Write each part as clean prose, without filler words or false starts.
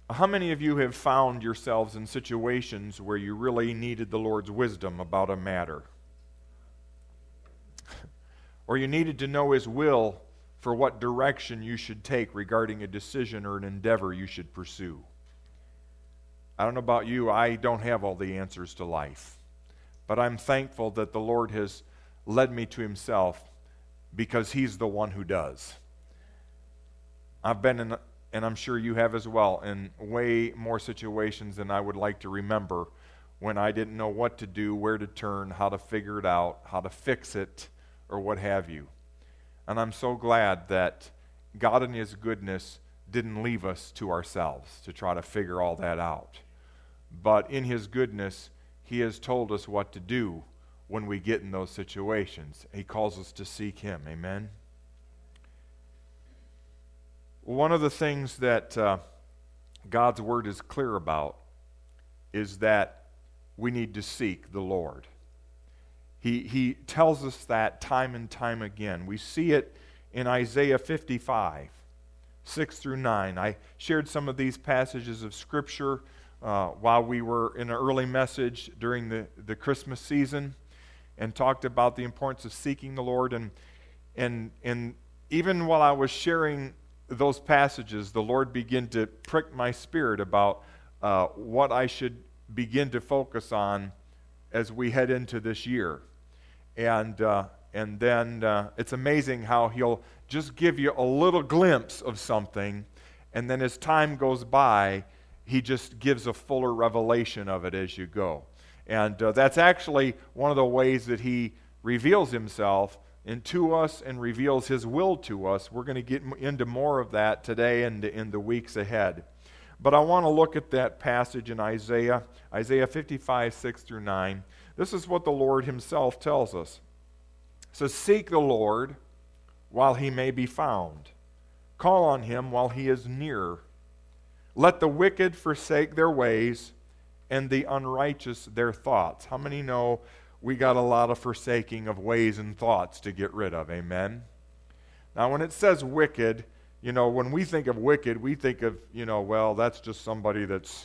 How many of you have found yourselves in situations where you really needed the Lord's wisdom about a matter? Or you needed to know His will for what direction you should take regarding a decision or an endeavor you should pursue? I don't know about you, I don't have all the answers to life. But I'm thankful that the Lord has led me to Himself because He's the one who does. I've been in, and I'm sure you have as well, in way more situations than I would like to remember when I didn't know what to do, where to turn, how to figure it out, how to fix it, or what have you. And I'm so glad that God in His goodness didn't leave us to ourselves to try to figure all that out. But in His goodness, He has told us what to do when we get in those situations. He calls us to seek Him. Amen? One of the things that God's Word is clear about is that we need to seek the Lord. He tells us that time and time again. We see it in Isaiah 55, 6 through 9. I shared some of these passages of Scripture while we were in an early message during the Christmas season and talked about the importance of seeking the Lord. And even while I was sharing those passages, the Lord began to prick my spirit about what I should begin to focus on as we head into this year. And then it's amazing how He'll just give you a little glimpse of something, and then as time goes by, He just gives a fuller revelation of it as you go. And that's actually one of the ways that He reveals Himself to us and reveals His will to us. We're going to get into more of that today and in the weeks ahead. But I want to look at that passage in Isaiah 55, 6 through 9. This is what the Lord Himself tells us. It says, "Seek the Lord while He may be found. Call on Him while He is near. Let the wicked forsake their ways, and the unrighteous their thoughts." How many know we got a lot of forsaking of ways and thoughts to get rid of? Amen? Now, when it says wicked, when we think of wicked, we think of, well, that's just somebody that's,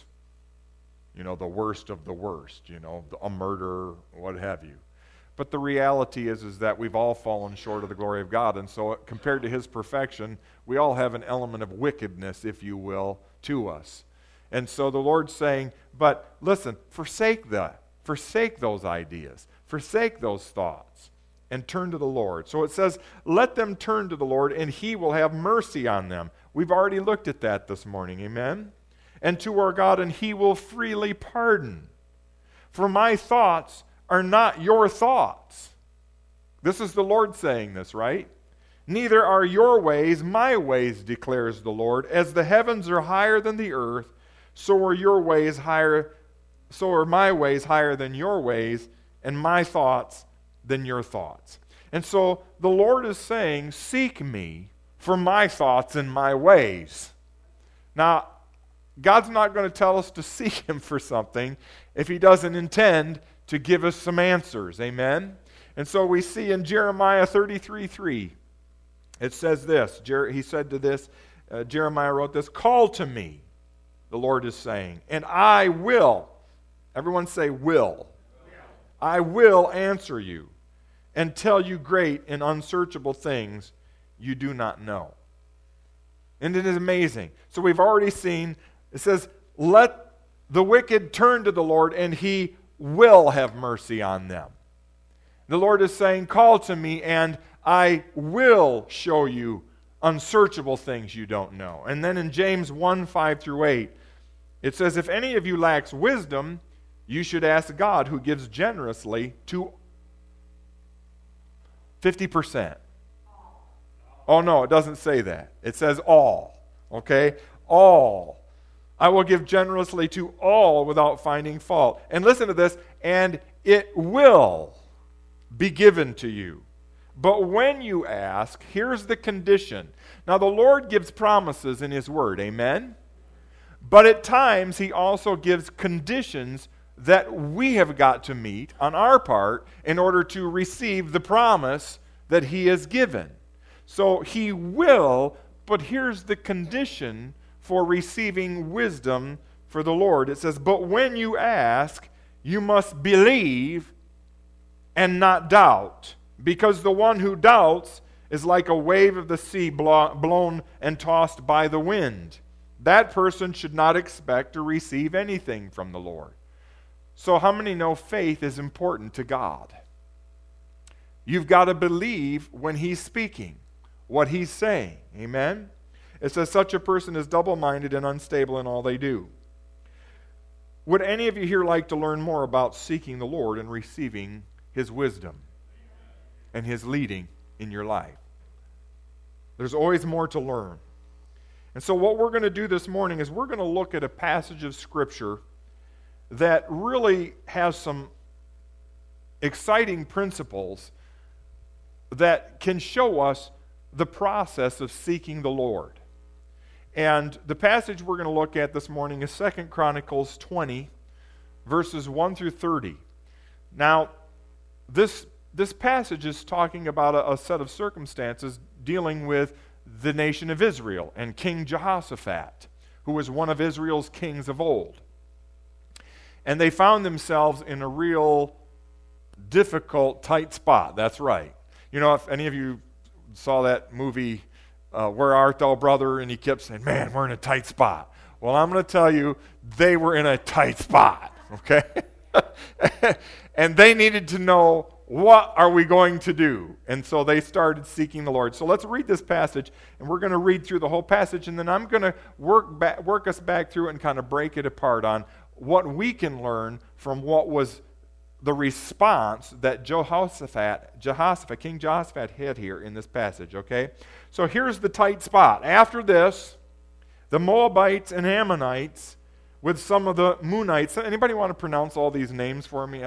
the worst of the worst, a murderer, what have you. But the reality is that we've all fallen short of the glory of God, and so compared to His perfection, we all have an element of wickedness, if you will, to us. And so the Lord's saying, but listen, forsake that. Forsake those ideas. Forsake those thoughts. And turn to the Lord. So it says, let them turn to the Lord, and He will have mercy on them. We've already looked at that this morning. Amen? And to our God, and He will freely pardon. For my thoughts are not your thoughts. This is the Lord saying this, right? Neither are your ways my ways, declares the Lord. As the heavens are higher than the earth, so are my ways higher than your ways, and my thoughts than your thoughts. And so the Lord is saying, seek me for my thoughts and my ways. Now, God's not going to tell us to seek Him for something if He doesn't intend to give us some answers. Amen? And so we see in Jeremiah 33:3, it says this. He said to this, Jeremiah wrote this, "Call to me," the Lord is saying, "and I will." Everyone say will. "I will answer you and tell you great and unsearchable things you do not know." And it is amazing. So we've already seen, it says, let the wicked turn to the Lord, and He will have mercy on them. The Lord is saying, call to me, and I will show you unsearchable things you don't know. And then in James 1, 5 through 8, it says, if any of you lacks wisdom, you should ask God, who gives generously to 50%. Oh, no, it doesn't say that. It says all. Okay? All. I will give generously to all without finding fault. And listen to this. And it will be given to you. But when you ask, here's the condition. Now, the Lord gives promises in His Word. Amen? But at times, He also gives conditions that we have got to meet on our part in order to receive the promise that He has given. So He will, but here's the condition for receiving wisdom for the Lord. It says, but when you ask, you must believe and not doubt, because the one who doubts is like a wave of the sea blown and tossed by the wind. That person should not expect to receive anything from the Lord. So how many know faith is important to God? You've got to believe when He's speaking, what He's saying. Amen? It says such a person is double-minded and unstable in all they do. Would any of you here like to learn more about seeking the Lord and receiving His wisdom and His leading in your life? There's always more to learn. And so what we're going to do this morning is we're going to look at a passage of Scripture that really has some exciting principles that can show us the process of seeking the Lord. And the passage we're going to look at this morning is 2 Chronicles 20, verses 1 through 30. Now, this passage is talking about a set of circumstances dealing with the nation of Israel and King Jehoshaphat, who was one of Israel's kings of old. And they found themselves in a real difficult, tight spot. That's right. You know, if any of you saw that movie, Where Art Thou, Brother? And he kept saying, man, we're in a tight spot. Well, I'm going to tell you, they were in a tight spot, okay? And they needed to know, what are we going to do? And so they started seeking the Lord. So let's read this passage, and we're going to read through the whole passage, and then I'm going to work us back through it and kind of break it apart on what we can learn from what was the response that King Jehoshaphat had here in this passage, okay? So here's the tight spot. After this, the Moabites and Ammonites with some of the Moonites, anybody want to pronounce all these names for me?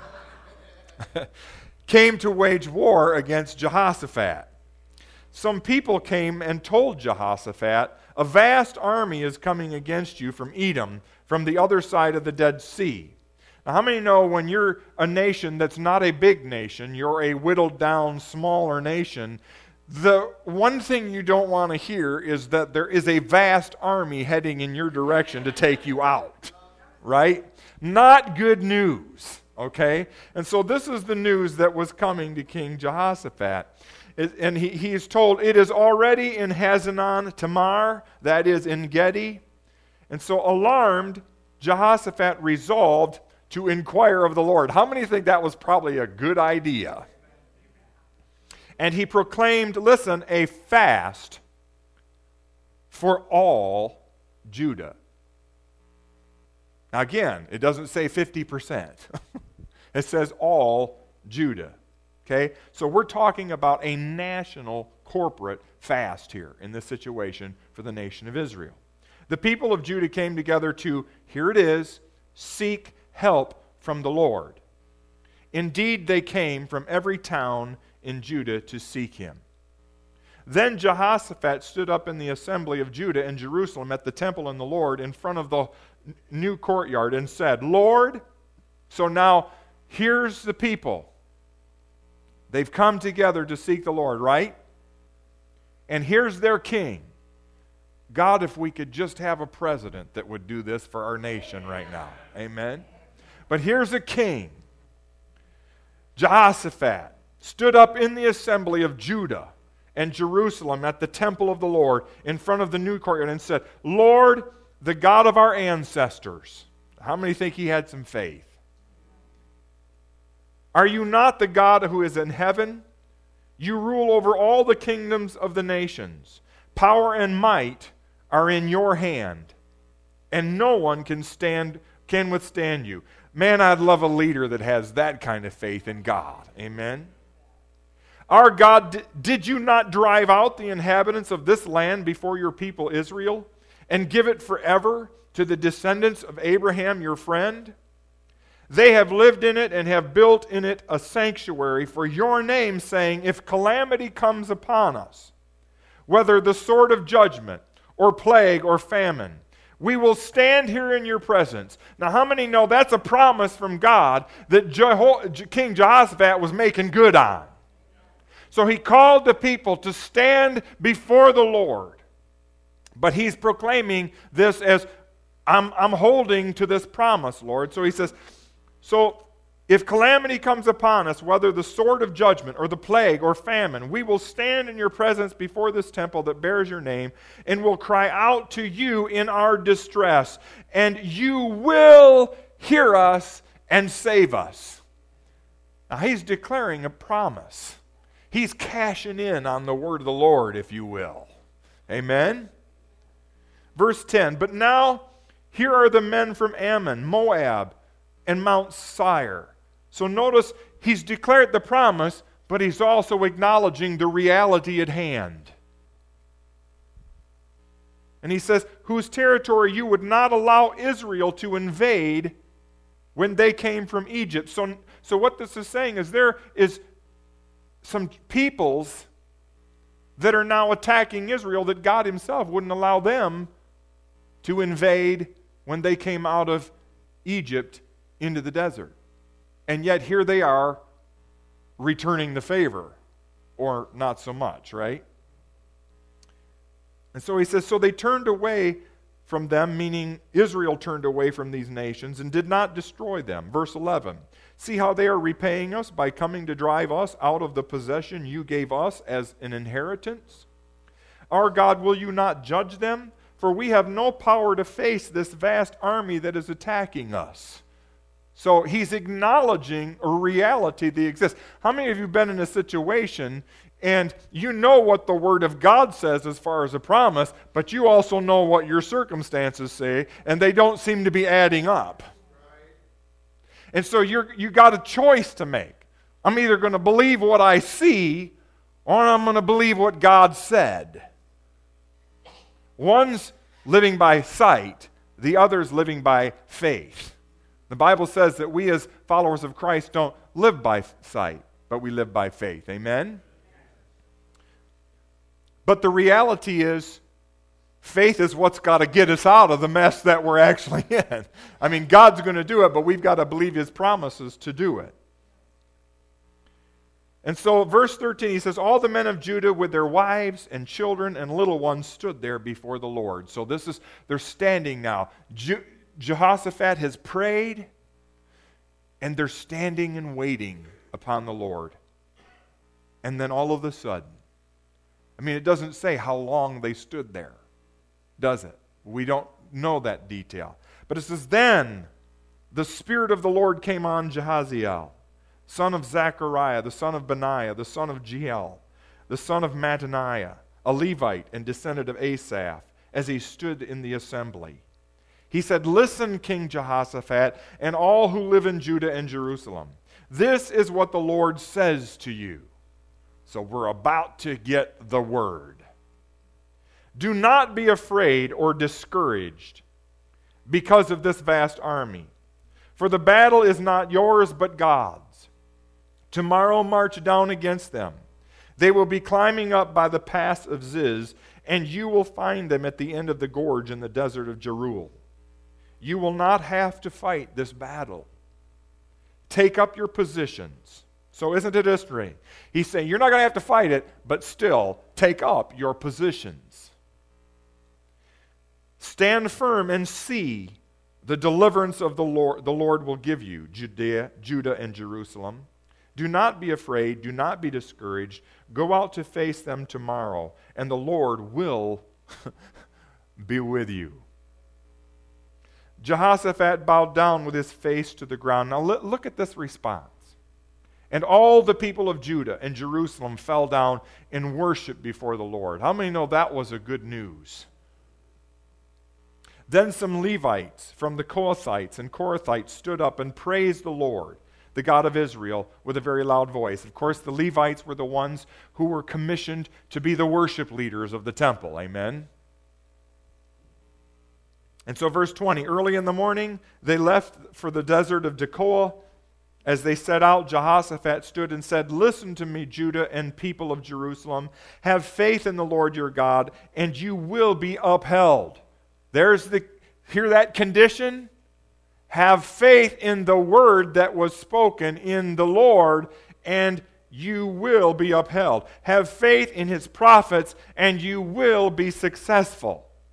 Came to wage war against Jehoshaphat. Some people came and told Jehoshaphat, a vast army is coming against you from Edom, from the other side of the Dead Sea. Now, how many know when you're a nation that's not a big nation, you're a whittled down, smaller nation, the one thing you don't want to hear is that there is a vast army heading in your direction to take you out, right? Not good news, okay? And so this is the news that was coming to King Jehoshaphat. And he is told, it is already in Hazanon Tamar, that is in Gedi. And so alarmed, Jehoshaphat resolved to inquire of the Lord. How many think that was probably a good idea? And he proclaimed, listen, a fast for all Judah. Now again, it doesn't say 50%. It says all Judah. Okay? So we're talking about a national corporate fast here in this situation for the nation of Israel. The people of Judah came together to, here it is, seek help from the Lord. Indeed, they came from every town in Judah to seek him. Then Jehoshaphat stood up in the assembly of Judah and Jerusalem at the temple in the Lord in front of the new courtyard and said, Lord, so now here's the people. They've come together to seek the Lord, right? And here's their king. God, if we could just have a president that would do this for our nation right now. Amen? But here's a king. Jehoshaphat stood up in the assembly of Judah and Jerusalem at the temple of the Lord in front of the new courtyard and said, Lord, the God of our ancestors. How many think he had some faith? Are you not the God who is in heaven? You rule over all the kingdoms of the nations. Power and might are in your hand, and no one can withstand you. Man, I'd love a leader that has that kind of faith in God. Amen? Our God, did you not drive out the inhabitants of this land before your people Israel, and give it forever to the descendants of Abraham your friend? They have lived in it and have built in it a sanctuary for your name, saying, if calamity comes upon us, whether the sword of judgment or plague or famine, we will stand here in your presence. Now, how many know that's a promise from God that King Jehoshaphat was making good on? So he called the people to stand before the Lord But he's proclaiming this as, I'm holding to this promise, Lord. So he says, so if calamity comes upon us, whether the sword of judgment or the plague or famine, we will stand in your presence before this temple that bears your name and will cry out to you in our distress, and you will hear us and save us. Now he's declaring a promise. He's cashing in on the word of the Lord, if you will. Amen? Verse 10, but now here are the men from Ammon, Moab, and Mount Seir. So notice he's declared the promise, but he's also acknowledging the reality at hand. And he says, whose territory you would not allow Israel to invade when they came from Egypt. So what this is saying is there is some peoples that are now attacking Israel that God himself wouldn't allow them to invade when they came out of Egypt into the desert. And yet here they are returning the favor, or not so much, right? And so he says, so they turned away from them, meaning Israel turned away from these nations and did not destroy them. Verse 11, see how they are repaying us by coming to drive us out of the possession you gave us as an inheritance? Our God, will you not judge them? For we have no power to face this vast army that is attacking us. So he's acknowledging a reality that exists. How many of you have been in a situation and you know what the Word of God says as far as a promise, but you also know what your circumstances say, and they don't seem to be adding up? And so you got a choice to make. I'm either going to believe what I see, or I'm going to believe what God said. One's living by sight, the other's living by faith. The Bible says that we as followers of Christ don't live by sight, but we live by faith. Amen? But the reality is, faith is what's got to get us out of the mess that we're actually in. I mean, God's going to do it, but we've got to believe His promises to do it. And so, verse 13, he says, all the men of Judah with their wives and children and little ones stood there before the Lord. So they're standing now. Jehoshaphat has prayed, and they're standing and waiting upon the Lord. And then all of a sudden, I mean, it doesn't say how long they stood there, does it? We don't know that detail. But it says, then the Spirit of the Lord came on Jahaziel, son of Zechariah, the son of Benaiah, the son of Jeiel, the son of Mattaniah, a Levite and descendant of Asaph, as he stood in the assembly. He said, listen, King Jehoshaphat, and all who live in Judah and Jerusalem. This is what the Lord says to you. So we're about to get the word. Do not be afraid or discouraged because of this vast army. For the battle is not yours but God's. Tomorrow march down against them. They will be climbing up by the pass of Ziz, and you will find them at the end of the gorge in the desert of Jeruel. You will not have to fight this battle. Take up your positions. So isn't it interesting? He's saying you're not going to have to fight it, but still take up your positions. Stand firm and see the deliverance of the Lord will give you, Judah and Jerusalem. Do not be afraid, do not be discouraged. Go out to face them tomorrow, and the Lord will be with you. Jehoshaphat bowed down with his face to the ground. Now look at this response. And all the people of Judah and Jerusalem fell down in worship before the Lord. How many know that was a good news? Then some Levites from the Kohathites and Korathites stood up and praised the Lord, the God of Israel, with a very loud voice. Of course, the Levites were the ones who were commissioned to be the worship leaders of the temple. Amen? And so verse 20, early in the morning, they left for the desert of Tekoa. As they set out, Jehoshaphat stood and said, listen to me, Judah and people of Jerusalem. Have faith in the Lord your God, and you will be upheld. Hear that condition? Have faith in the word that was spoken in the Lord, and you will be upheld. Have faith in his prophets, and you will be successful.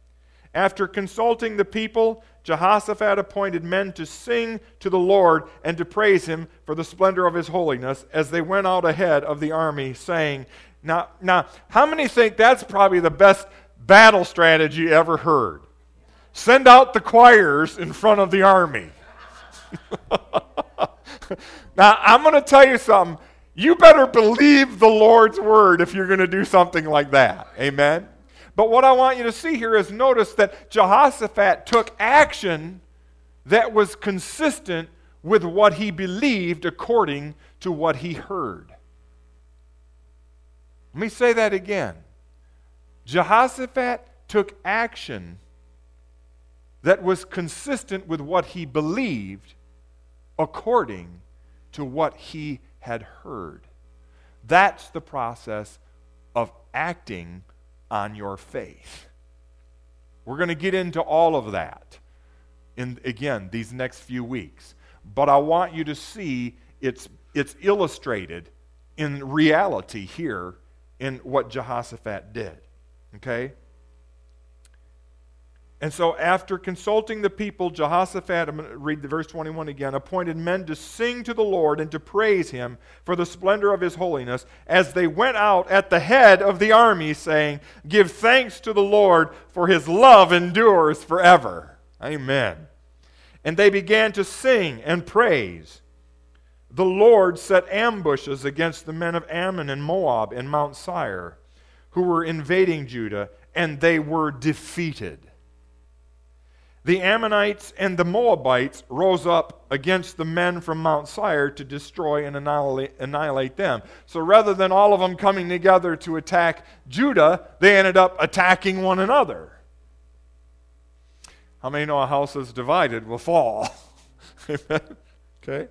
After consulting the people, Jehoshaphat appointed men to sing to the Lord and to praise him for the splendor of his holiness as they went out ahead of the army, saying, Now, how many think that's probably the best battle strategy ever heard? Send out the choirs in front of the army. Now, I'm going to tell you something. You better believe the Lord's word if you're going to do something like that. Amen? But what I want you to see here is notice that Jehoshaphat took action that was consistent with what he believed according to what he heard. Let me say that again. Jehoshaphat took action that was consistent with what he believed according to what he had heard. That's the process of acting on your faith. We're going to get into all of that in, again, these next few weeks. But I want you to see it's illustrated in reality here in what Jehoshaphat did. Okay? And so after consulting the people, Jehoshaphat, I'm going to read the verse 21 again, appointed men to sing to the Lord and to praise him for the splendor of his holiness as they went out at the head of the army, saying, Give thanks to the Lord, for his love endures forever. Amen. And they began to sing and praise. The Lord set ambushes against the men of Ammon and Moab and Mount Seir, who were invading Judah, and they were defeated. The Ammonites and the Moabites rose up against the men from Mount Seir to destroy and annihilate them. So rather than all of them coming together to attack Judah, they ended up attacking one another. How many know a house that's divided will fall? Okay?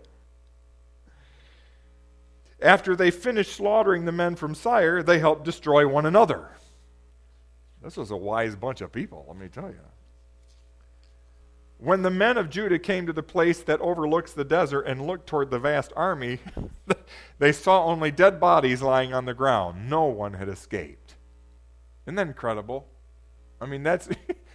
After they finished slaughtering the men from Seir, they helped destroy one another. This was a wise bunch of people, let me tell you. When the men of Judah came to the place that overlooks the desert and looked toward the vast army, they saw only dead bodies lying on the ground. No one had escaped. Isn't that incredible? I mean, that's...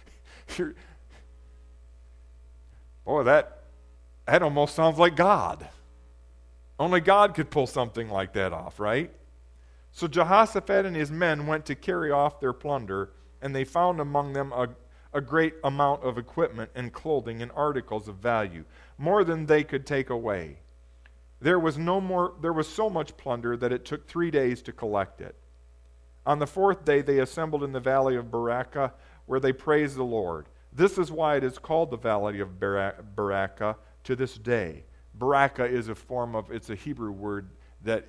boy, that almost sounds like God. Only God could pull something like that off, right? So Jehoshaphat and his men went to carry off their plunder, and they found among them a great amount of equipment and clothing and articles of value, more than they could take away. There was so much plunder that it took 3 days to collect it. On the fourth day they assembled in the valley of Berachah, where they praised the Lord. This is why it is called the valley of Berachah to this day. Berachah is it's a Hebrew word that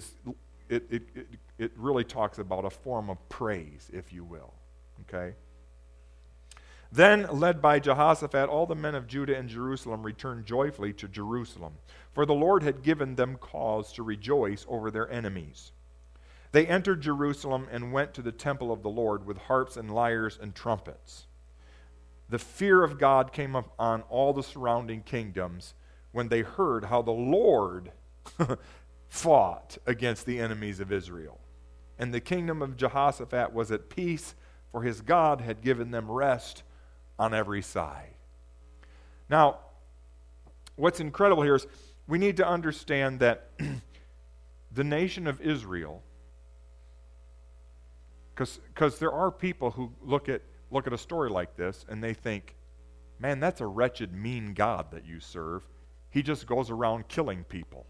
it really talks about a form of praise, if you will. Okay? Then, led by Jehoshaphat, all the men of Judah and Jerusalem returned joyfully to Jerusalem, for the Lord had given them cause to rejoice over their enemies. They entered Jerusalem and went to the temple of the Lord with harps and lyres and trumpets. The fear of God came upon all the surrounding kingdoms when they heard how the Lord fought against the enemies of Israel. And the kingdom of Jehoshaphat was at peace, for his God had given them rest on every side. Now, what's incredible here is we need to understand that the nation of Israel, because there are people who look at a story like this and they think, man, that's a wretched, mean God that you serve. He just goes around killing people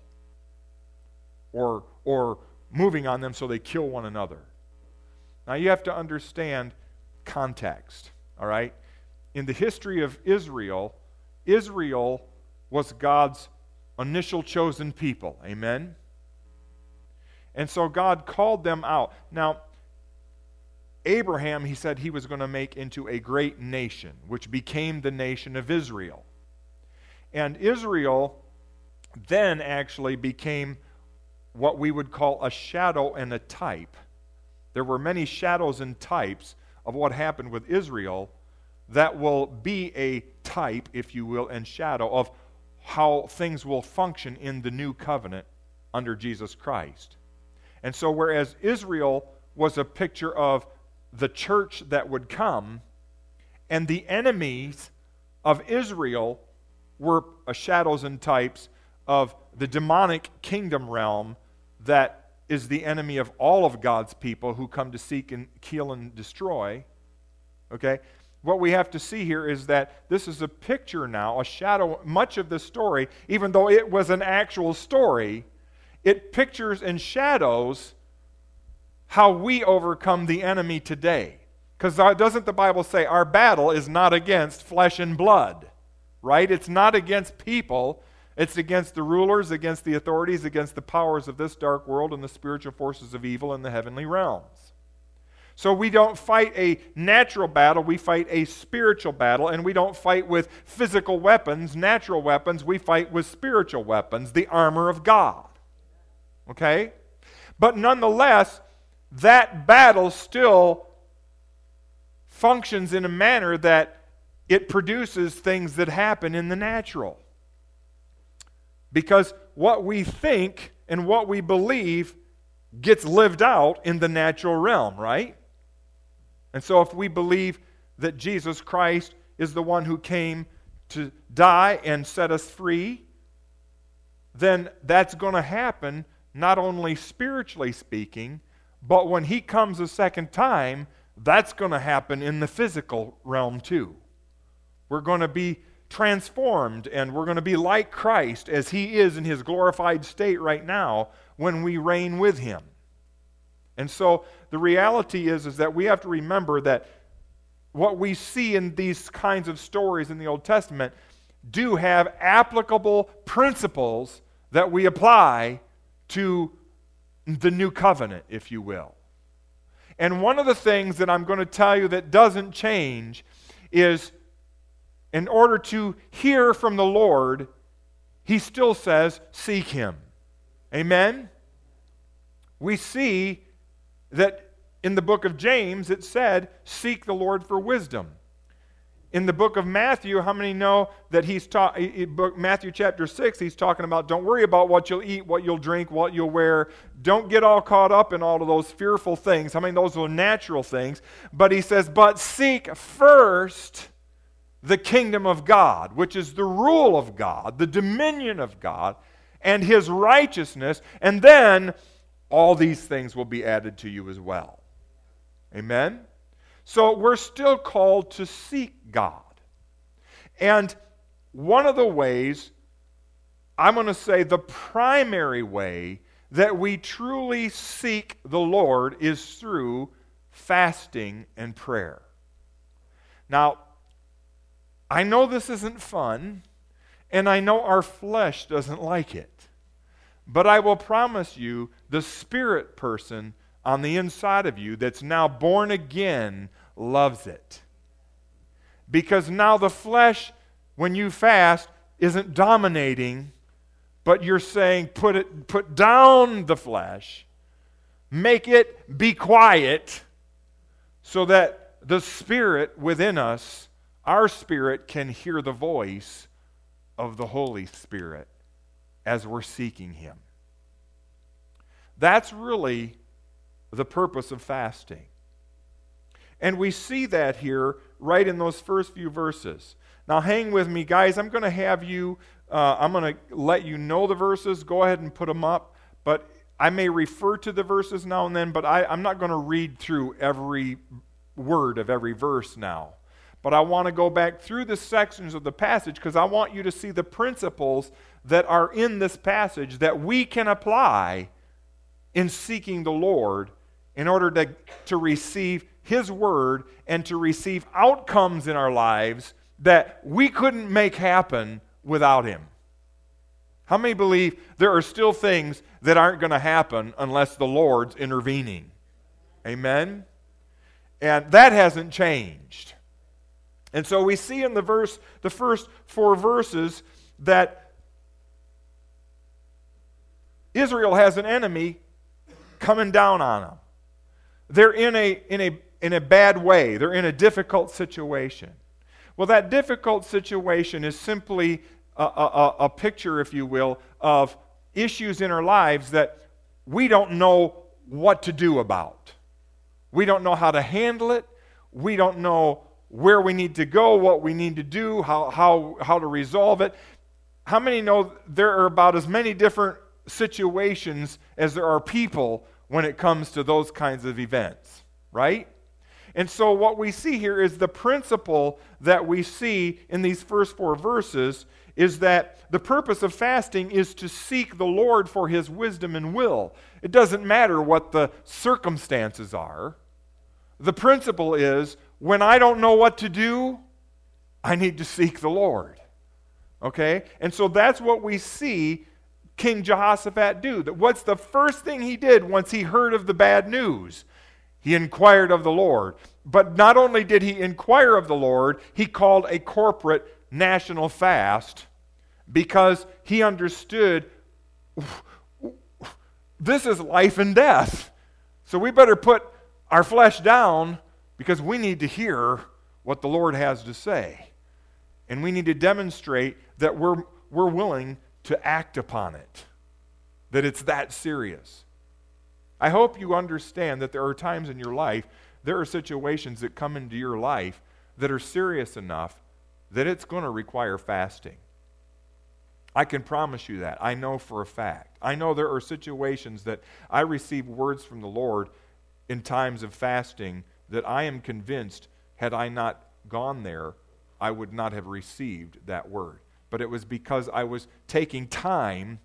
or moving on them so they kill one another. Now you have to understand context, all right? In the history of Israel, Israel was God's initial chosen people. Amen? And so God called them out. Now, Abraham, he said he was going to make into a great nation, which became the nation of Israel. And Israel then actually became what we would call a shadow and a type. There were many shadows and types of what happened with Israel that will be a type, if you will, and shadow of how things will function in the new covenant under Jesus Christ. And so whereas Israel was a picture of the church that would come, And the enemies of Israel were shadows and types of the demonic kingdom realm that is the enemy of all of God's people who come to seek and kill and destroy. Okay? What we have to see here is that this is a picture now, a shadow. Much of the story, even though it was an actual story, it pictures and shadows how we overcome the enemy today. Because doesn't the Bible say our battle is not against flesh and blood, right? It's not against people. It's against the rulers, against the authorities, against the powers of this dark world and the spiritual forces of evil in the heavenly realms. So we don't fight a natural battle, we fight a spiritual battle, and we don't fight with physical weapons, natural weapons, we fight with spiritual weapons, the armor of God. Okay? But nonetheless, that battle still functions in a manner that it produces things that happen in the natural. Because what we think and what we believe gets lived out in the natural realm, right? And so if we believe that Jesus Christ is the one who came to die and set us free, then that's going to happen not only spiritually speaking, but when He comes a second time, that's going to happen in the physical realm too. We're going to be transformed and we're going to be like Christ as He is in His glorified state right now when we reign with Him. And so the reality is that we have to remember that what we see in these kinds of stories in the Old Testament do have applicable principles that we apply to the new covenant, if you will. And one of the things that I'm going to tell you that doesn't change is in order to hear from the Lord, He still says, seek Him. Amen? We see that in the book of James it said, seek the Lord for wisdom. In the book of Matthew, how many know that Matthew chapter 6, he's talking about don't worry about what you'll eat, what you'll drink, what you'll wear. Don't get all caught up in all of those fearful things. I mean, those are natural things. But he says, but seek first the kingdom of God, which is the rule of God, the dominion of God, and His righteousness, and then all these things will be added to you as well. Amen? So we're still called to seek God. And one of the ways, I'm going to say the primary way that we truly seek the Lord is through fasting and prayer. Now, I know this isn't fun, and I know our flesh doesn't like it. But I will promise you, the spirit person on the inside of you that's now born again loves it. Because now the flesh, when you fast, isn't dominating, but you're saying, put down the flesh, make it be quiet, so that the spirit within us, our spirit, can hear the voice of the Holy Spirit as we're seeking Him. That's really the purpose of fasting. And we see that here right in those first few verses. Now hang with me, guys. I'm going to have you, I'm going to let you know the verses. Go ahead and put them up. But I may refer to the verses now and then, but I'm not going to read through every word of every verse now. But I want to go back through the sections of the passage because I want you to see the principles that are in this passage that we can apply in seeking the Lord in order to receive His Word and to receive outcomes in our lives that we couldn't make happen without Him. How many believe there are still things that aren't going to happen unless the Lord's intervening? Amen? And that hasn't changed. And so we see in the first 4 verses that Israel has an enemy coming down on them. They're in a bad way. They're in a difficult situation. Well, that difficult situation is simply a picture, if you will, of issues in our lives that we don't know what to do about. We don't know how to handle it. We don't know where we need to go, what we need to do, how to resolve it. How many know there are about as many different situations as there are people when it comes to those kinds of events, right? And so what we see here is the principle that we see in these first 4 verses is that the purpose of fasting is to seek the Lord for His wisdom and will. It doesn't matter what the circumstances are. The principle is, when I don't know what to do, I need to seek the Lord. Okay? And so that's what we see King Jehoshaphat do. That what's the first thing he did once he heard of the bad news? He inquired of the Lord. But not only did he inquire of the Lord, he called a corporate national fast because he understood this is life and death. So we better put our flesh down because we need to hear what the Lord has to say. And we need to demonstrate that we're willing to act upon it, that it's that serious. I hope you understand that there are times in your life, there are situations that come into your life that are serious enough that it's going to require fasting. I can promise you that. I know for a fact. I know there are situations that I receive words from the Lord in times of fasting that I am convinced, had I not gone there, I would not have received that word. But it was because I was taking time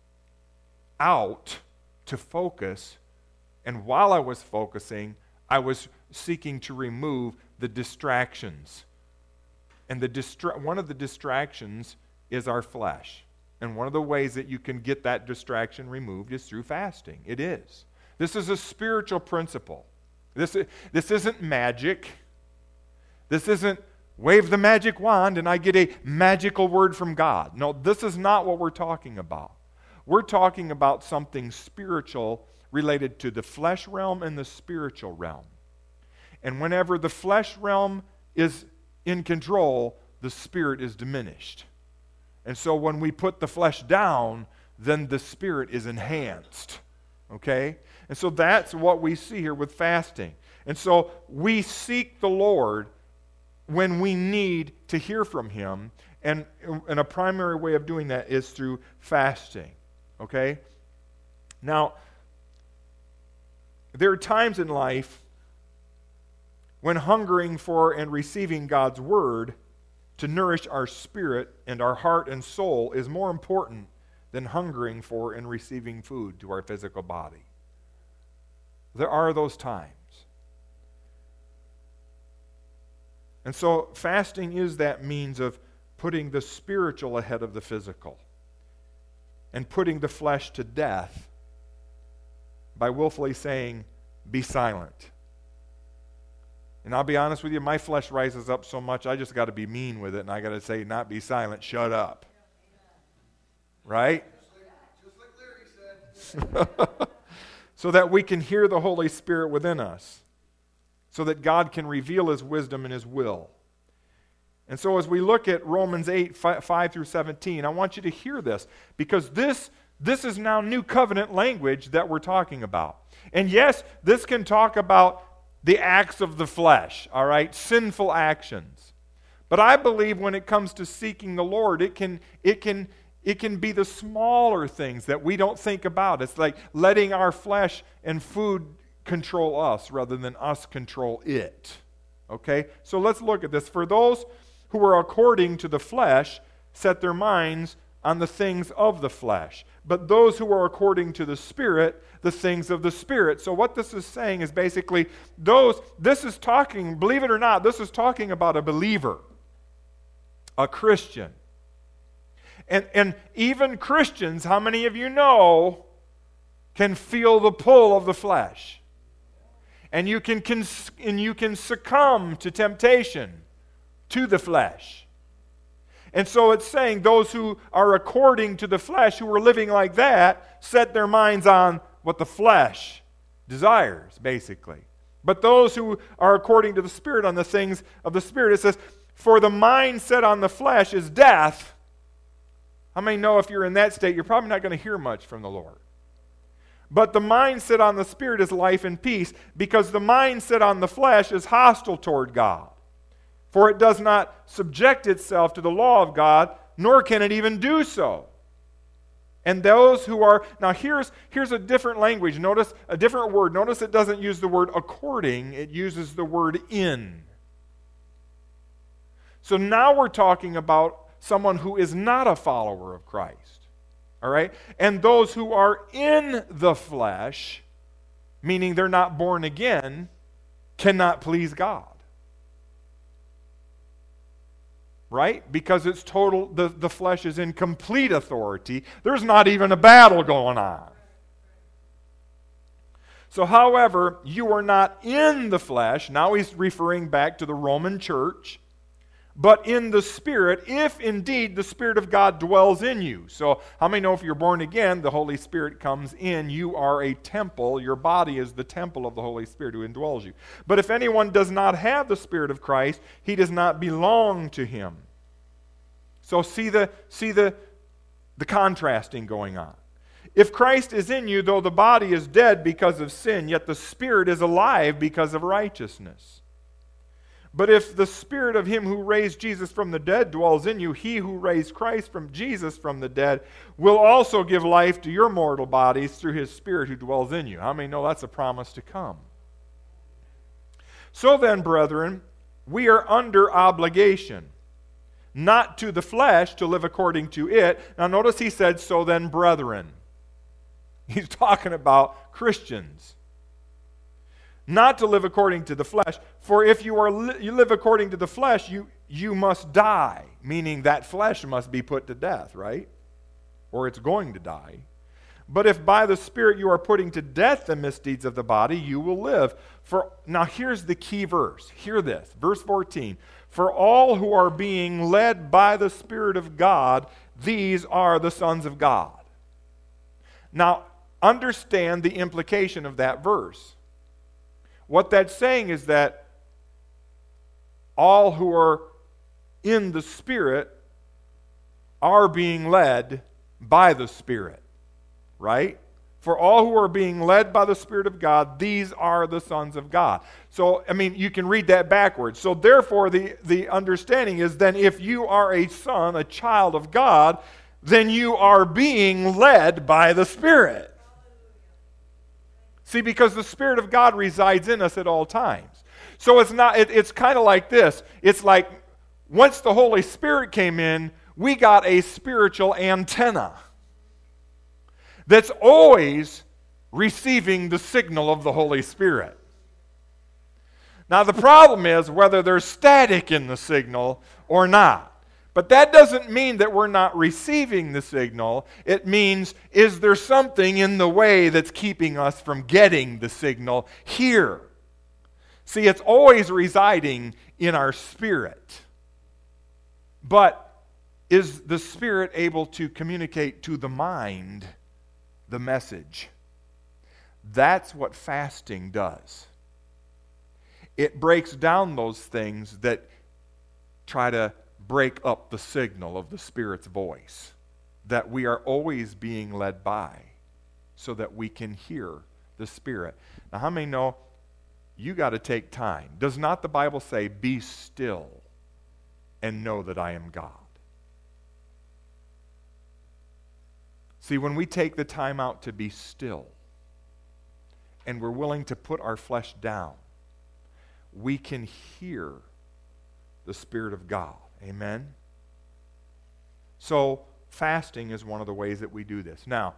out to focus, and while I was focusing, I was seeking to remove the distractions. And one of the distractions is our flesh. And one of the ways that you can get that distraction removed is through fasting. It is. This is a spiritual principle. This isn't magic. This isn't wave the magic wand and I get a magical word from God. No, this is not what we're talking about. We're talking about something spiritual related to the flesh realm and the spiritual realm. And whenever the flesh realm is in control, the spirit is diminished. And so when we put the flesh down, then the spirit is enhanced. Okay? And so that's what we see here with fasting. And so we seek the Lord when we need to hear from Him. And a primary way of doing that is through fasting. Okay? Now, there are times in life when hungering for and receiving God's Word to nourish our spirit and our heart and soul is more important than hungering for and receiving food to our physical body. There are those times. And so fasting is that means of putting the spiritual ahead of the physical and putting the flesh to death by willfully saying, be silent. And I'll be honest with you, my flesh rises up so much, I just got to be mean with it, and I got to say, not be silent, shut up. Right? Just like Larry said. So that we can hear the Holy Spirit within us. So that God can reveal His wisdom and His will. And so as we look at Romans 8, 5 through 17, I want you to hear this. Because this is now new covenant language that we're talking about. And yes, this can talk about the acts of the flesh, all right? Sinful actions. But I believe when it comes to seeking the Lord, it can be the smaller things that we don't think about. It's like letting our flesh and food control us rather than us control it. Okay? So let's look at this. For those who are according to the flesh set their minds on the things of the flesh. But those who are according to the Spirit, the things of the Spirit. So what this is saying is basically this is talking, believe it or not, this is talking about a believer, a Christian. And even Christians, how many of you know, can feel the pull of the flesh? And you can succumb to temptation, to the flesh. And so it's saying those who are according to the flesh, who are living like that, set their minds on what the flesh desires, basically. But those who are according to the Spirit, on the things of the Spirit, it says, for the mind set on the flesh is death. How many know if you're in that state, you're probably not going to hear much from the Lord? But the mind set on the Spirit is life and peace, because the mind set on the flesh is hostile toward God. For it does not subject itself to the law of God, nor can it even do so. And those who are, now here's a different language. Notice a different word. Notice it doesn't use the word according, it uses the word in. So now we're talking about someone who is not a follower of Christ. All right? And those who are in the flesh, meaning they're not born again, cannot please God. Right? Because it's total, the flesh is in complete authority. There's not even a battle going on. So, however, you are not in the flesh. Now he's referring back to the Roman church. But in the Spirit, if indeed the Spirit of God dwells in you. So, how many know if you're born again, the Holy Spirit comes in? You are a temple. Your body is the temple of the Holy Spirit who indwells you. But if anyone does not have the Spirit of Christ, he does not belong to him. So see the contrasting going on. If Christ is in you, though the body is dead because of sin, yet the Spirit is alive because of righteousness. But if the Spirit of him who raised Jesus from the dead dwells in you, he who raised Christ from Jesus from the dead will also give life to your mortal bodies through his Spirit who dwells in you. How many know that's a promise to come? So then, brethren, we are under obligation, not to the flesh to live according to it. Now notice he said, so then, brethren. He's talking about Christians. Not to live according to the flesh. For if you live according to the flesh, you must die. Meaning that flesh must be put to death, right? Or it's going to die. But if by the Spirit you are putting to death the misdeeds of the body, you will live. Now here's the key verse. Hear this. Verse 14. For all who are being led by the Spirit of God, these are the sons of God. Now, understand the implication of that verse. What that's saying is that all who are in the Spirit are being led by the Spirit. Right? For all who are being led by the Spirit of God, these are the sons of God. So, I mean, you can read that backwards. So, therefore, the understanding is then if you are a son, a child of God, then you are being led by the Spirit. See, because the Spirit of God resides in us at all times. So it's kind of like this. It's like once the Holy Spirit came in, we got a spiritual antenna that's always receiving the signal of the Holy Spirit. Now the problem is whether there's static in the signal or not. But that doesn't mean that we're not receiving the signal. It means, is there something in the way that's keeping us from getting the signal here? See, it's always residing in our spirit. But is the Spirit able to communicate to the mind the message? That's what fasting does. It breaks down those things that try to break up the signal of the Spirit's voice that we are always being led by so that we can hear the Spirit. Now, how many know you got to take time? Does not the Bible say, be still and know that I am God? See, when we take the time out to be still and we're willing to put our flesh down, we can hear the Spirit of God. Amen? So, fasting is one of the ways that we do this. Now,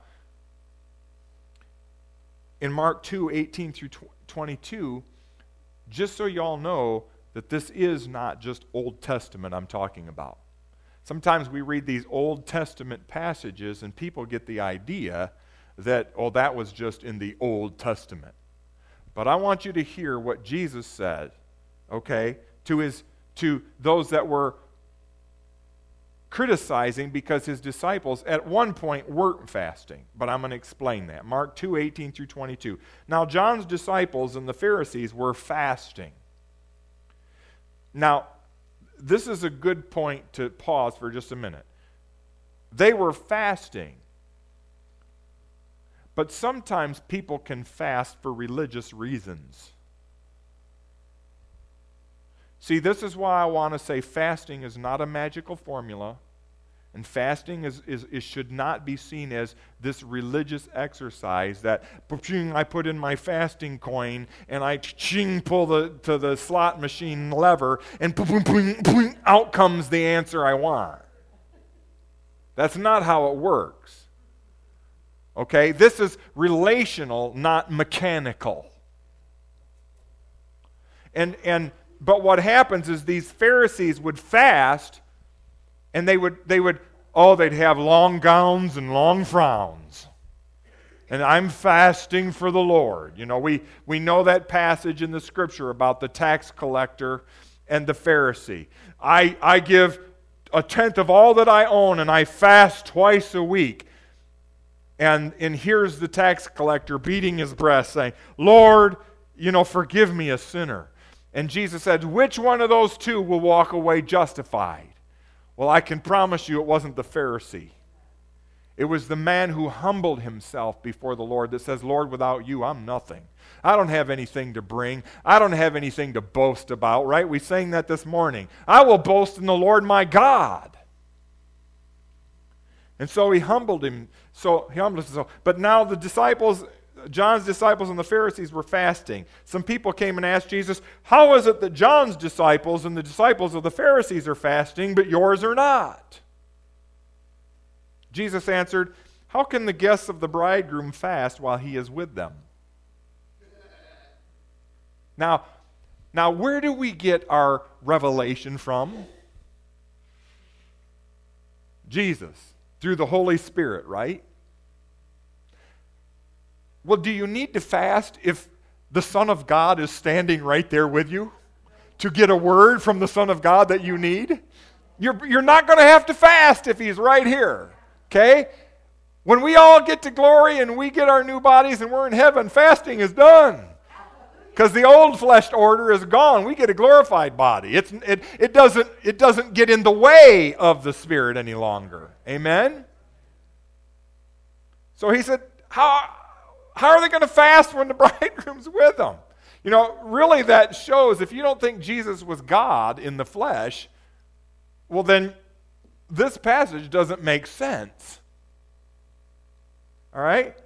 in Mark 2, 18 through 22, just so y'all know that this is not just Old Testament I'm talking about. Sometimes we read these Old Testament passages and people get the idea that, oh, that was just in the Old Testament. But I want you to hear what Jesus said, okay, to those that were criticizing because his disciples at one point weren't fasting. But I'm going to explain that. Mark 2, 18 through 22. Now, John's disciples and the Pharisees were fasting. Now, this is a good point to pause for just a minute. They were fasting. But sometimes people can fast for religious reasons. See, this is why I want to say fasting is not a magical formula. And fasting should not be seen as this religious exercise that I put in my fasting coin and I pull to the slot machine lever and out comes the answer I want. That's not how it works. Okay? This is relational, not mechanical. But what happens is these Pharisees would fast, and they'd have long gowns and long frowns. And I'm fasting for the Lord. You know, we know that passage in the Scripture about the tax collector and the Pharisee. I give a tenth of all that I own, and I fast twice a week. And here's the tax collector beating his breast, saying, Lord, forgive me, a sinner. And Jesus said, which one of those two will walk away justified? Well, I can promise you it wasn't the Pharisee. It was the man who humbled himself before the Lord that says, Lord, without you, I'm nothing. I don't have anything to bring. I don't have anything to boast about, right? We sang that this morning. I will boast in the Lord my God. And so he humbled him. But now the disciples, John's disciples and the Pharisees were fasting. Some people came and asked Jesus, how is it that John's disciples and the disciples of the Pharisees are fasting, but yours are not? Jesus answered, how can the guests of the bridegroom fast while he is with them? Now, where do we get our revelation from? Jesus, through the Holy Spirit, right? Well, do you need to fast if the Son of God is standing right there with you to get a word from the Son of God that you need? You're not going to have to fast if he's right here, okay? When we all get to glory and we get our new bodies and we're in heaven, fasting is done. Because the old flesh order is gone. We get a glorified body. It doesn't get in the way of the Spirit any longer. Amen? So he said, how are they going to fast when the bridegroom's with them? Really that shows, if you don't think Jesus was God in the flesh, well then this passage doesn't make sense. All right?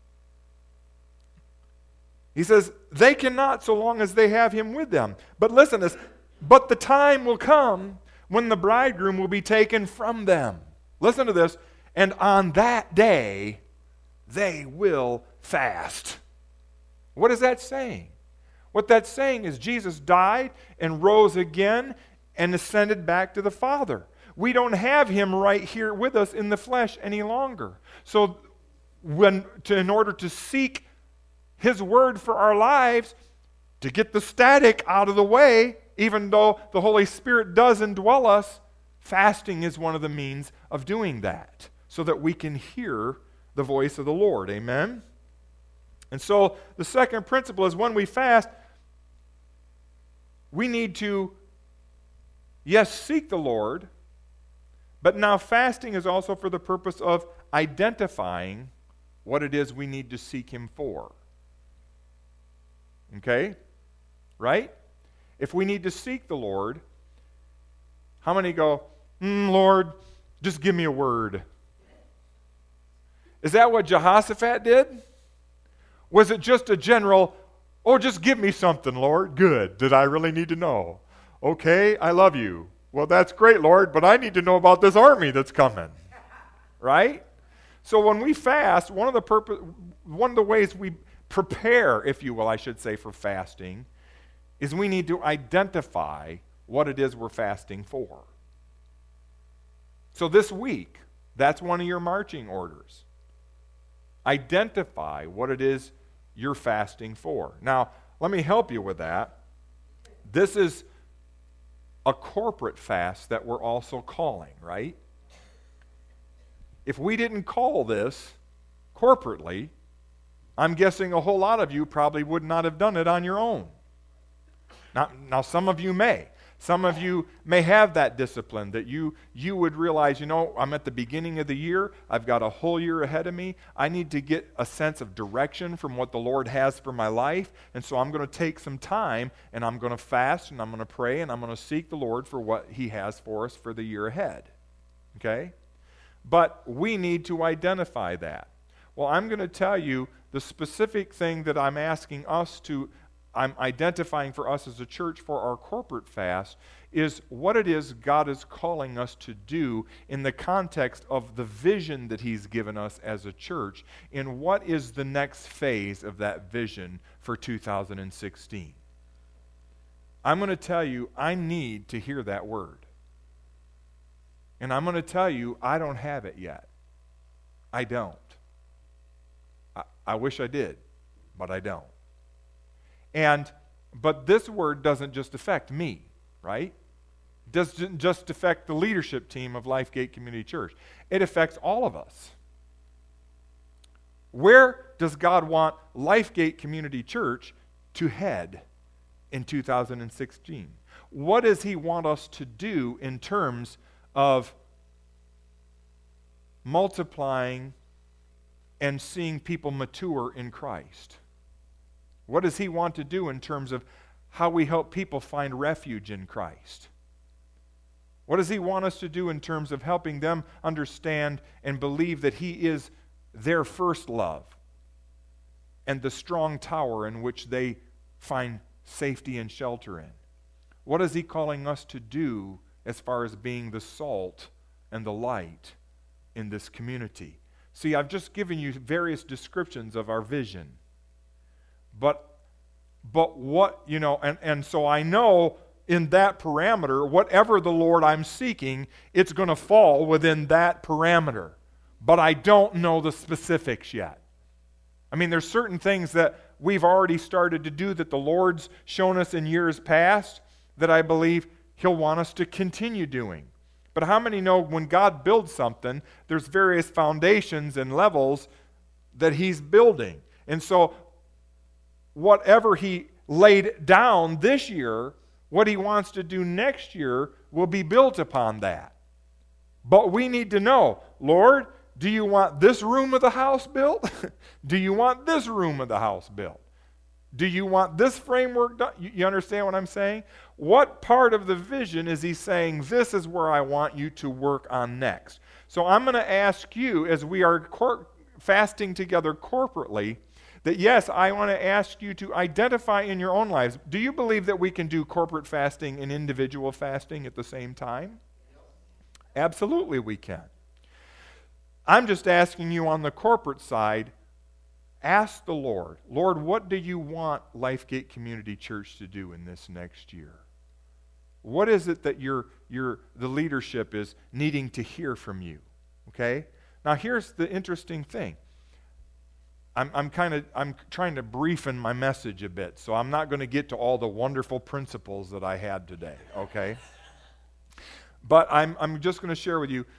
He says, they cannot so long as they have him with them. But listen to this, but the time will come when the bridegroom will be taken from them. Listen to this, and on that day they will fast. What is that saying? What that's saying is Jesus died and rose again and ascended back to the Father. We don't have him right here with us in the flesh any longer. So in order to seek his word for our lives, to get the static out of the way, even though the Holy Spirit does indwell us, fasting is one of the means of doing that, so that we can hear the voice of the Lord. Amen? And so the second principle is when we fast, we need to, yes, seek the Lord, but now fasting is also for the purpose of identifying what it is we need to seek him for. Okay? Right? If we need to seek the Lord, how many go, Lord, just give me a word? Is that what Jehoshaphat did? Was it just a general, just give me something, Lord? Good. Did I really need to know? Okay, I love you. Well, that's great, Lord, but I need to know about this army that's coming. Right? So when we fast, one of the ways we prepare, if you will, I should say, for fasting, is we need to identify what it is we're fasting for. So this week, that's one of your marching orders. Identify what it is you're fasting for. Now, let me help you with that. This is a corporate fast that we're also calling, right? If we didn't call this corporately, I'm guessing a whole lot of you probably would not have done it on your own. Now some of you may. Some of you may have that discipline that you would realize, I'm at the beginning of the year. I've got a whole year ahead of me. I need to get a sense of direction from what the Lord has for my life. And so I'm going to take some time and I'm going to fast and I'm going to pray and I'm going to seek the Lord for what He has for us for the year ahead. Okay? But we need to identify that. Well, I'm going to tell you the specific thing that I'm identifying for us as a church for our corporate fast is what it is God is calling us to do in the context of the vision that He's given us as a church, and what is the next phase of that vision for 2016. I'm going to tell you, I need to hear that word. And I'm going to tell you, I don't have it yet. I don't. I wish I did, but I don't. But this word doesn't just affect me, right? It doesn't just affect the leadership team of LifeGate Community Church. It affects all of us. Where does God want LifeGate Community Church to head in 2016? What does He want us to do in terms of multiplying and seeing people mature in Christ? What does He want to do in terms of how we help people find refuge in Christ? What does He want us to do in terms of helping them understand and believe that He is their first love and the strong tower in which they find safety and shelter in? What is He calling us to do as far as being the salt and the light in this community? See, I've just given you various descriptions of our vision. But what, and so I know in that parameter, whatever the Lord I'm seeking, it's going to fall within that parameter. But I don't know the specifics yet. I mean, there's certain things that we've already started to do that the Lord's shown us in years past that I believe He'll want us to continue doing. But how many know when God builds something, there's various foundations and levels that He's building? And so whatever He laid down this year, what He wants to do next year will be built upon that. But we need to know, Lord, do you want this room of the house built? Do you want this room of the house built? Do you want this framework done? You understand what I'm saying? What part of the vision is He saying, this is where I want you to work on next? So I'm going to ask you, as we are fasting together corporately, that yes, I want to ask you to identify in your own lives. Do you believe that we can do corporate fasting and individual fasting at the same time? Absolutely we can. I'm just asking you on the corporate side, ask the Lord, Lord, what do you want LifeGate Community Church to do in this next year? What is it that the leadership is needing to hear from you? Okay? Now here's the interesting thing. I'm trying to briefen my message a bit, so I'm not going to get to all the wonderful principles that I had today, okay? But I'm just going to share with you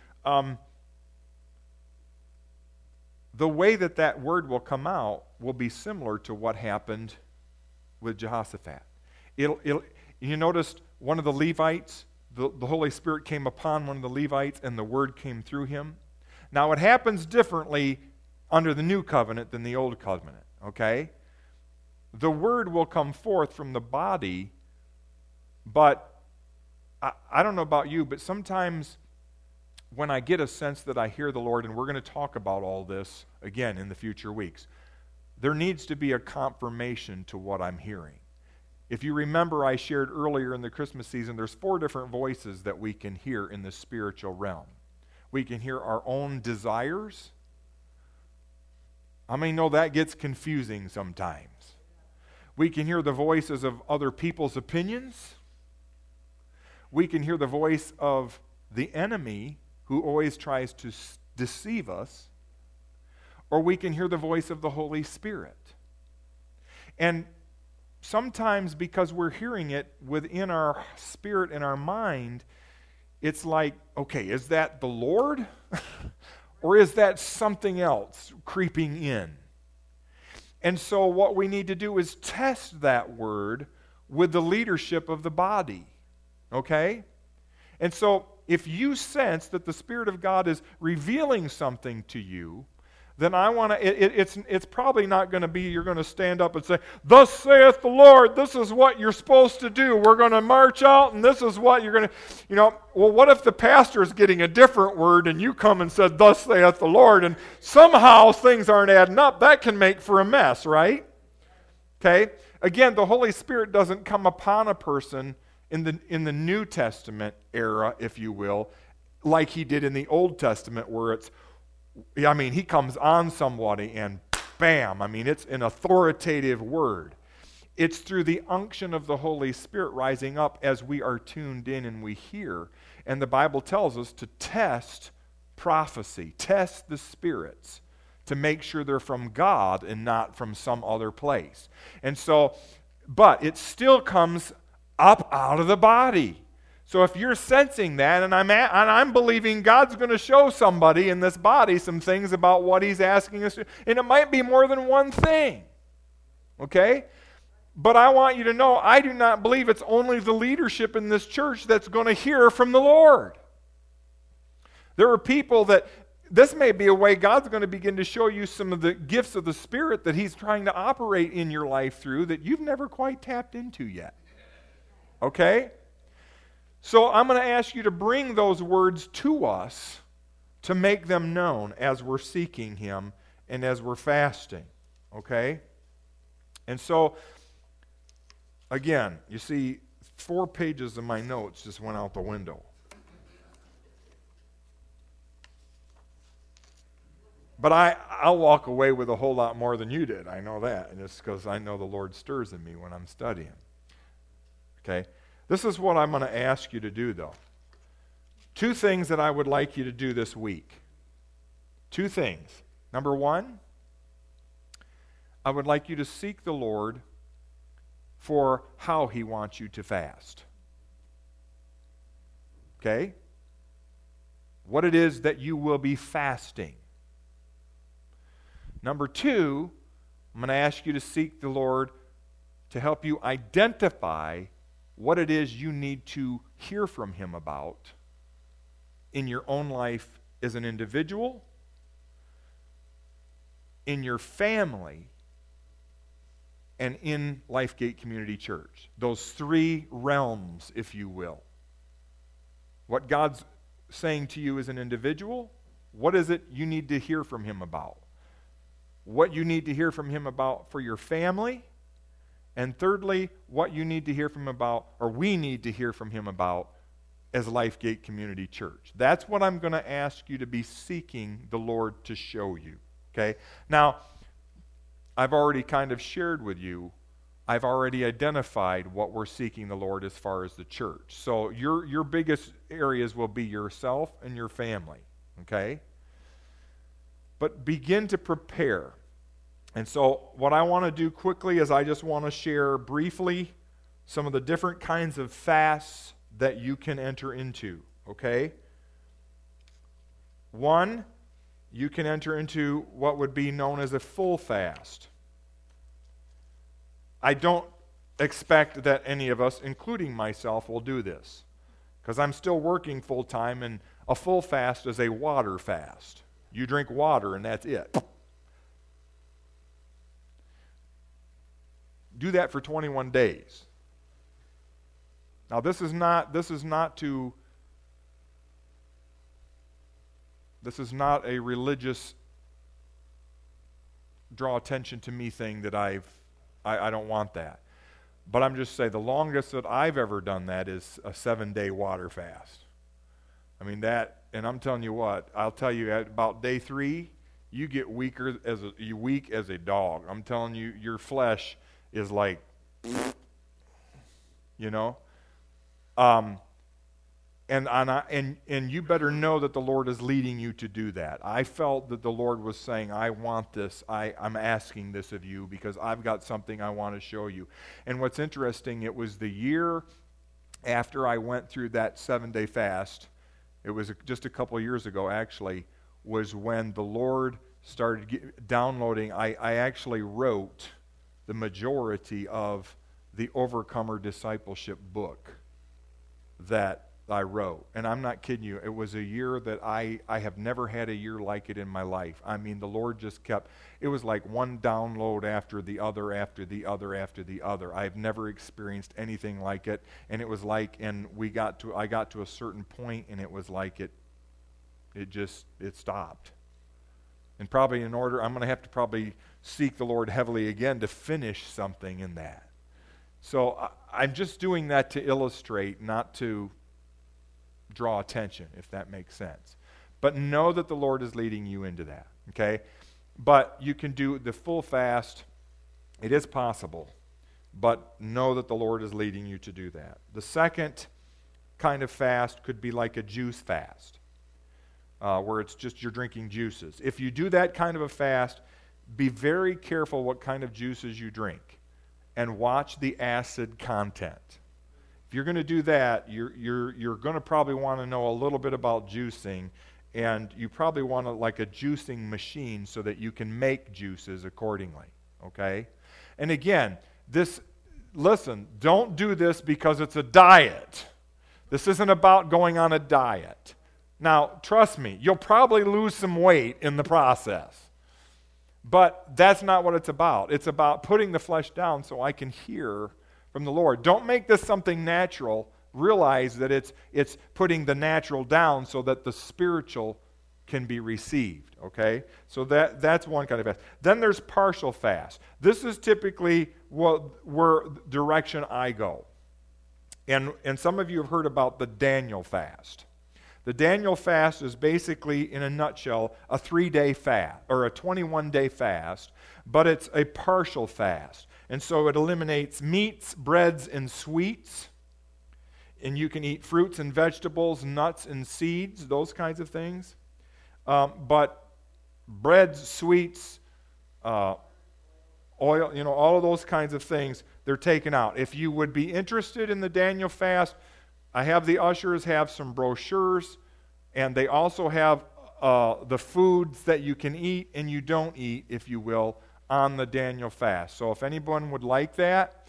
the way that word will come out will be similar to what happened with Jehoshaphat. You noticed one of the Levites, the Holy Spirit came upon one of the Levites and the word came through him. Now it happens differently under the new covenant than the old covenant, okay? The word will come forth from the body, but I don't know about you, but sometimes when I get a sense that I hear the Lord, and we're going to talk about all this again in the future weeks, there needs to be a confirmation to what I'm hearing. If you remember, I shared earlier in the Christmas season, there's 4 different voices that we can hear in the spiritual realm. We can hear our own desires. How many know that gets confusing sometimes? We can hear the voices of other people's opinions. We can hear the voice of the enemy who always tries to deceive us. Or we can hear the voice of the Holy Spirit. And sometimes because we're hearing it within our spirit and our mind, it's like, okay, is that the Lord? Or is that something else creeping in? And so what we need to do is test that word with the leadership of the body. Okay? And so if you sense that the Spirit of God is revealing something to you, then I want to, it's probably not going to be you're going to stand up and say, "Thus saith the Lord, this is what you're supposed to do. We're going to march out and this is what you're going to," well, what if the pastor is getting a different word and you come and said, "Thus saith the Lord," and somehow things aren't adding up? That can make for a mess, right? Okay? Again, the Holy Spirit doesn't come upon a person in the New Testament era, if you will, like he did in the Old Testament, where he comes on somebody and bam, it's an authoritative word. It's through the unction of the Holy Spirit rising up as we are tuned in and we hear. And the Bible tells us to test prophecy, test the spirits, to make sure they're from God and not from some other place. And so, but it still comes up out of the body. So if you're sensing that, and I'm believing God's going to show somebody in this body some things about what he's asking us to, and it might be more than one thing, okay? But I want you to know, I do not believe it's only the leadership in this church that's going to hear from the Lord. There are people that, this may be a way God's going to begin to show you some of the gifts of the Spirit that he's trying to operate in your life through that you've never quite tapped into yet, okay? So I'm going to ask you to bring those words to us to make them known as we're seeking him and as we're fasting. Okay? And so, again, you see, 4 pages of my notes just went out the window. But I'll walk away with a whole lot more than you did. I know that. And it's because I know the Lord stirs in me when I'm studying. Okay? This is what I'm going to ask you to do, though. 2 things that I would like you to do this week. 2 things. Number 1, I would like you to seek the Lord for how he wants you to fast. Okay? What it is that you will be fasting. Number 2, I'm going to ask you to seek the Lord to help you identify what it is you need to hear from him about in your own life as an individual, in your family, and in Lifegate Community Church. Those 3 realms, if you will. What God's saying to you as an individual, what is it you need to hear from him about? What you need to hear from him about for your family, and thirdly, what you need to hear from him about, or we need to hear from him about as Lifegate Community Church. That's what I'm going to ask you to be seeking the Lord to show you. Okay? Now, I've already kind of shared with you, I've already identified what we're seeking the Lord as far as the church. So your biggest areas will be yourself and your family. Okay? But begin to prepare. And so what I want to do quickly is I just want to share briefly some of the different kinds of fasts that you can enter into, okay? 1, you can enter into what would be known as a full fast. I don't expect that any of us, including myself, will do this, because I'm still working full-time, and a full fast is a water fast. You drink water and that's it. Do that for 21 days. Now this is not a religious draw attention to me thing that I don't want that. But I'm just saying the longest that I've ever done that is a 7-day water fast. I mean that, and I'm telling you what, I'll tell you at about day 3, you get weak as a dog. I'm telling you, your flesh is like, you know, and you better know that the Lord is leading you to do that. I felt that the Lord was saying, I want this. I'm asking this of you because I've got something I want to show you. And what's interesting, it was the year after I went through that 7-day fast. It was just a couple of years ago, actually, was when the Lord started downloading. I actually wrote the majority of the Overcomer Discipleship book. that I wrote. And I'm not kidding you. It was a year that I have never had a year like it in my life. I mean, the Lord just kept, it was like one download after the other, after the other, after the other. I've never experienced anything like it. And it was like, and I got to a certain point, and it was like it stopped. And probably I'm going to have to probably seek the Lord heavily again to finish something in that. So I'm just doing that to illustrate, not to draw attention, if that makes sense. But know that the Lord is leading you into that, okay? But you can do the full fast. It is possible, but know that the Lord is leading you to do that. The second kind of fast could be like a juice fast, where it's just you're drinking juices. If you do that kind of a fast, be very careful what kind of juices you drink, and watch the acid content. If you're going to do that, you're going to probably want to know a little bit about juicing, and you probably want like a juicing machine so that you can make juices accordingly, okay? And again, listen, don't do this because it's a diet. This isn't about going on a diet. Now, trust me, you'll probably lose some weight in the process. But that's not what it's about. It's about putting the flesh down so I can hear from the Lord. Don't make this something natural. Realize that it's putting the natural down so that the spiritual can be received, okay? So that's one kind of fast. Then there's partial fast. This is typically where direction I go. And some of you have heard about the Daniel fast. The Daniel fast is basically, in a nutshell, a 3-day fast, or a 21-day fast, but it's a partial fast. And so it eliminates meats, breads, and sweets. And you can eat fruits and vegetables, nuts and seeds, those kinds of things. But breads, sweets, oil, all of those kinds of things, they're taken out. If you would be interested in the Daniel fast, I have the ushers have some brochures, and they also have the foods that you can eat and you don't eat, if you will, on the Daniel fast. So if anyone would like that,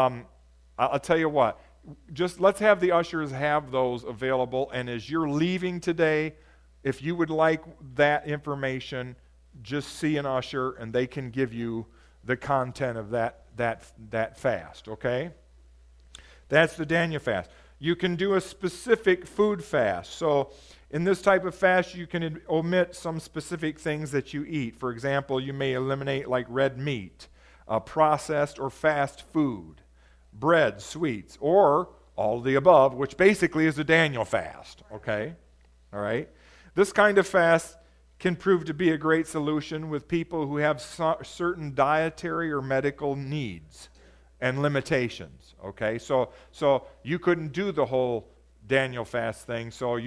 I'll tell you what, just let's have the ushers have those available, and as you're leaving today, if you would like that information, just see an usher, and they can give you the content of that fast, okay? That's the Daniel fast. You can do a specific food fast. So in this type of fast, you can omit some specific things that you eat. For example, you may eliminate like red meat, processed or fast food, bread, sweets, or all of the above, which basically is a Daniel fast, okay? All right? This kind of fast can prove to be a great solution with people who have certain dietary or medical needs and limitations, okay? So you couldn't do the whole Daniel fast thing, so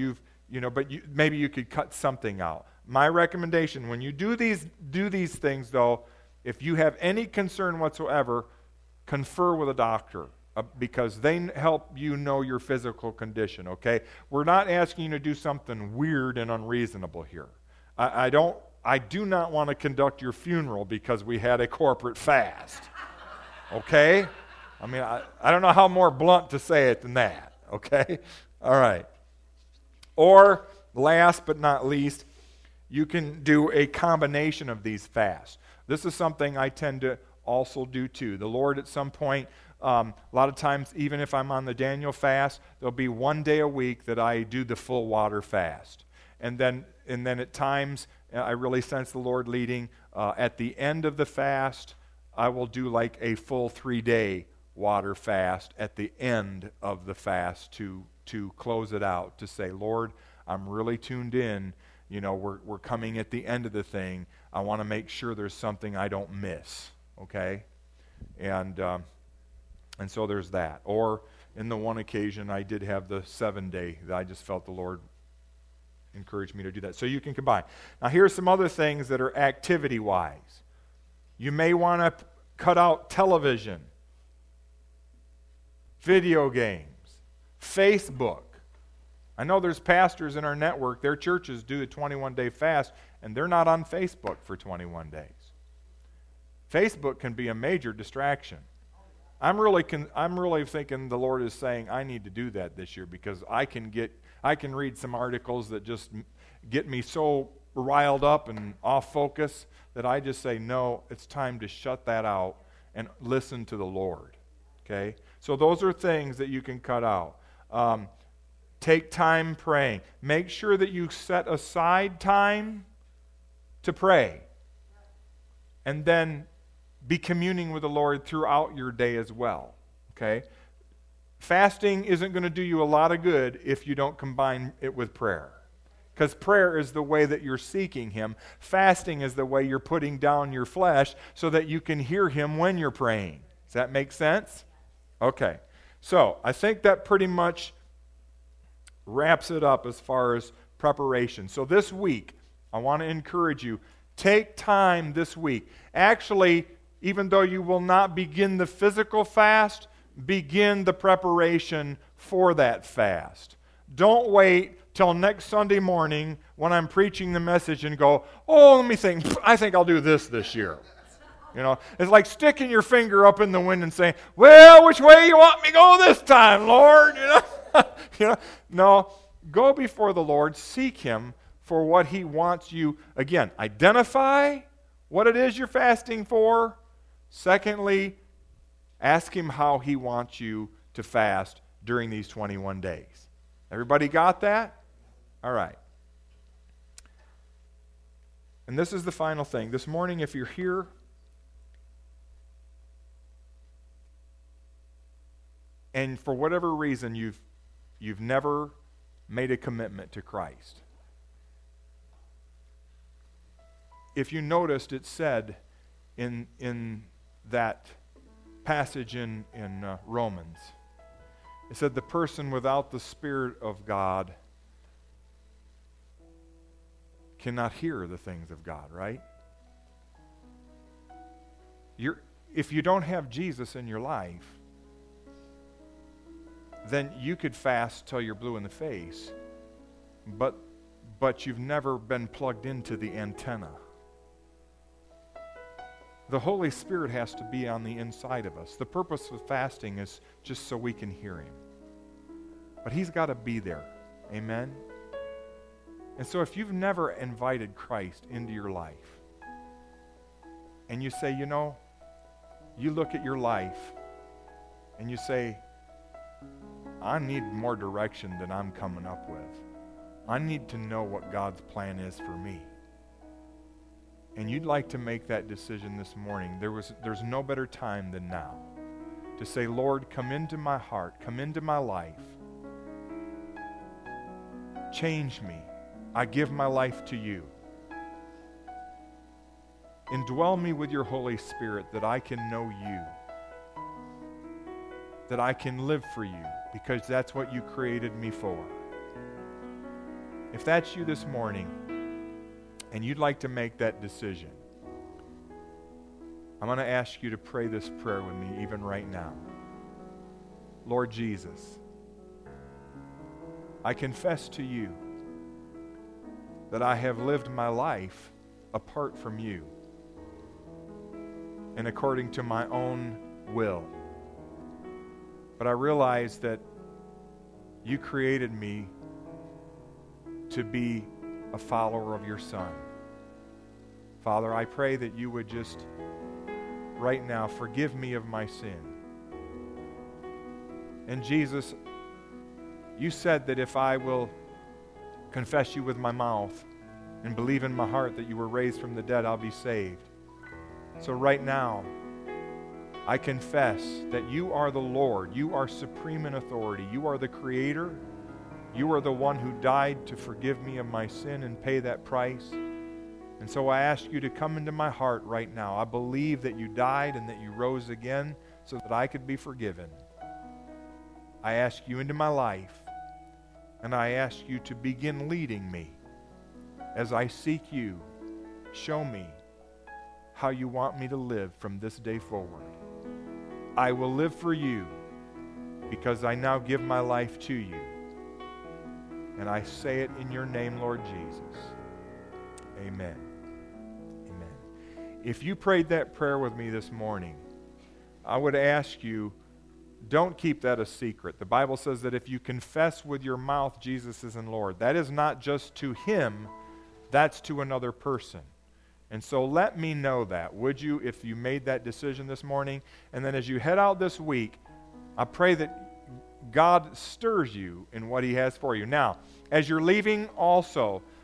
maybe you could cut something out. My recommendation, when you do these things, though, if you have any concern whatsoever, confer with a doctor, because they help you know your physical condition, okay? We're not asking you to do something weird and unreasonable here. I do not want to conduct your funeral because we had a corporate fast. Okay? I mean, I don't know how more blunt to say it than that. Okay? All right. Or, last but not least, you can do a combination of these fasts. This is something I tend to also do too. The Lord at some point, a lot of times, even if I'm on the Daniel fast, there'll be one day a week that I do the full water fast. And then at times, I really sense the Lord leading. At the end of the fast, I will do like a full 3-day water fast at the end of the fast to close it out, to say, Lord, I'm really tuned in. We're coming at the end of the thing. I want to make sure there's something I don't miss, okay? And so there's that. Or in the one occasion, I did have the 7-day that I just felt the Lord encouraged me to do that. So you can combine. Now here's some other things that are activity-wise. You may want to cut out television, video games, Facebook. I know there's pastors in our network, their churches do a 21-day fast, and they're not on Facebook for 21 days. Facebook can be a major distraction. I'm really thinking the Lord is saying I need to do that this year, because I can read some articles that just get me so riled up and off focus that I just say, no, it's time to shut that out and listen to the Lord. Okay? So those are things that you can cut out. Take time praying. Make sure that you set aside time to pray. And then be communing with the Lord throughout your day as well. Okay? Fasting isn't going to do you a lot of good if you don't combine it with prayer. Because prayer is the way that you're seeking Him. Fasting is the way you're putting down your flesh so that you can hear Him when you're praying. Does that make sense? Okay. So, I think that pretty much wraps it up as far as preparation. So this week, I want to encourage you, take time this week. Actually, even though you will not begin the physical fast, begin the preparation for that fast. Don't wait till next Sunday morning when I'm preaching the message and go, oh, let me think, I think I'll do this year. You know, it's like sticking your finger up in the wind and saying, well, which way you want me to go this time, Lord? No, go before the Lord, seek Him for what He wants you. Again, identify what it is you're fasting for. Secondly, ask Him how He wants you to fast during these 21 days. Everybody got that? All right. And this is the final thing. This morning, if you're here and for whatever reason you've never made a commitment to Christ. If you noticed, it said in that passage in Romans, it said the person without the Spirit of God cannot hear the things of God, right? If you don't have Jesus in your life, then you could fast till you're blue in the face, but you've never been plugged into the antenna. The Holy Spirit has to be on the inside of us. The purpose of fasting is just so we can hear Him. But He's got to be there. Amen? And so if you've never invited Christ into your life, and you say, you look at your life, and you say, I need more direction than I'm coming up with. I need to know what God's plan is for me. And you'd like to make that decision this morning. There's no better time than now to say, Lord, come into my heart, come into my life. Change me. I give my life to you. Indwell me with your Holy Spirit that I can know you, that I can live for you, because that's what you created me for. If that's you this morning, and you'd like to make that decision, I'm going to ask you to pray this prayer with me even right now. Lord Jesus, I confess to you that I have lived my life apart from you and according to my own will. But I realize that you created me to be a follower of your Son. Father, I pray that you would just right now forgive me of my sin. And Jesus, you said that if I will confess you with my mouth and believe in my heart that you were raised from the dead, I'll be saved. So right now, I confess that you are the Lord. You are supreme in authority. You are the Creator. You are the one who died to forgive me of my sin and pay that price. And so I ask you to come into my heart right now. I believe that you died and that you rose again so that I could be forgiven. I ask you into my life, and I ask you to begin leading me as I seek you. Show me how you want me to live from this day forward. I will live for you because I now give my life to you. And I say it in your name, Lord Jesus. Amen. Amen. If you prayed that prayer with me this morning, I would ask you, don't keep that a secret. The Bible says that if you confess with your mouth Jesus is Lord, that is not just to him, that's to another person. And so let me know that, would you, if you made that decision this morning? And then as you head out this week, I pray that God stirs you in what he has for you. Now, as you're leaving also,